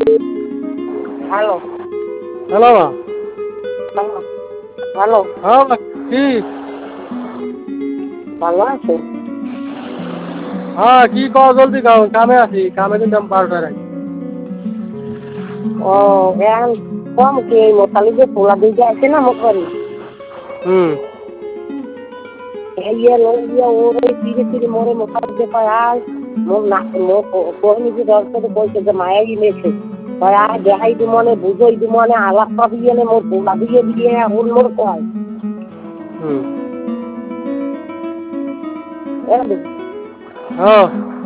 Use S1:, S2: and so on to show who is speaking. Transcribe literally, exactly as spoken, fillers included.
S1: Hello
S2: hello মা।
S1: Hello hello
S2: হ্যাঁ মা, কি?
S1: ভালো আছে?
S2: হ্যাঁ কি কও জলদি কও, কামে আছি, কামে কিন্তু আমি বারোটায় রাখি।
S1: ও এখন কম কি মোতালি যে পোলা দিকে আছে না মোটারি
S2: হুম।
S1: এই ইয়ে লোক দিয়ে ওর ওই ফিরে ফিরে মোরে মোতালি যে কয় আয় মোর না মোর কোহনি যে দর্শকে কইছে যে মায়াই মেছে কয় আয় দেখাই দি মনে বুঝই দি মনে আলাপ পাবি এনে মোর পোলা দিয়ে দিয়ে ওর মোর কয়
S2: হুম।
S1: এ
S2: হ্যাঁ